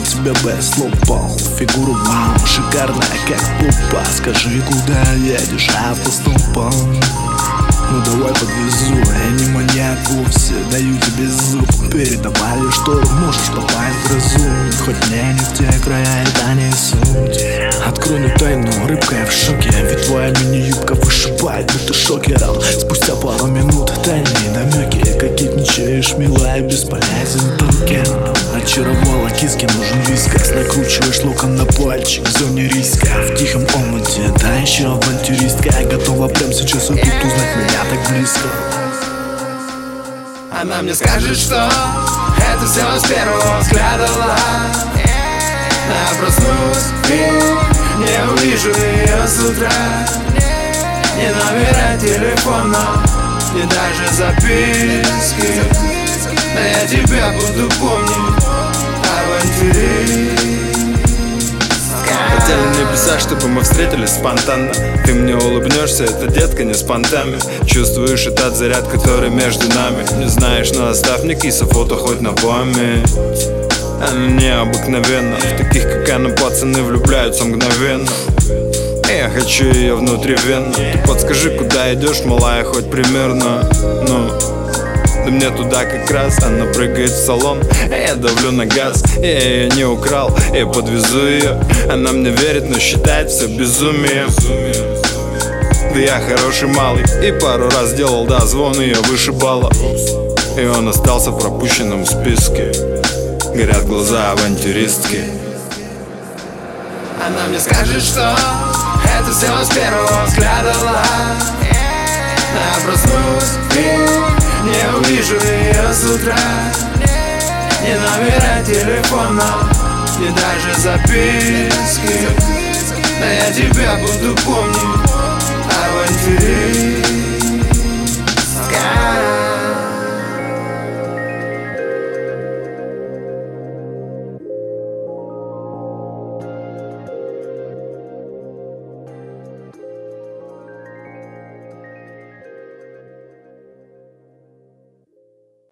тебя без слов пол. Фигура вау, шикарная как пупа. Скажи, куда едешь, автостопом? Ну давай подвезу, я не маньяк вовсе. Даю тебе зуб, передавай лишь что можешь попасть в грозу. Хоть мне не в те края, это не суть. Открою тайну, рыбка я в шоке. Ведь твоя мини-юбка вышибает, будто шокером. Спустя пару минут тайные намеки. Кокетничаешь, милая, бесполезен токен. Очаровала киски, нужен вискас. Накручиваешь локон на пальчик в зоне риска. В тихом омуте, да еще авантюристка. Я готова прямо сейчас и тут узнать меня так близко. Она мне скажет, что это все с первого взгляда лав. Я проснусь и не увижу ее с утра. Ни номера телефона, ни даже записки. Но я тебя буду помнить, авантюрист. Хотели небеса, чтобы мы встретились спонтанно. Ты мне улыбнешься, это, детка, не спонтанно. Чувствуешь этот заряд, который между нами. Не знаешь, но оставь мне киса фото хоть на память. Она необыкновенна. В таких, как она, пацаны влюбляются мгновенно. Я хочу ее внутривенно. Ты подскажи, куда идешь, малая, хоть примерно. Ну, да мне туда как раз. Она прыгает в салон, а я давлю на газ. Я ее не украл, я подвезу ее. Она мне верит, но считает все безумием. Да я хороший малый и пару раз делал дозвон, ее вышибало. И он остался в пропущенном списке. Горят глаза авантюристки. Она мне скажет, что это все с первого взгляда лав. Я проснусь и не увижу ее с утра. Ни номера телефона, ни даже записки. Но я тебя буду помнить,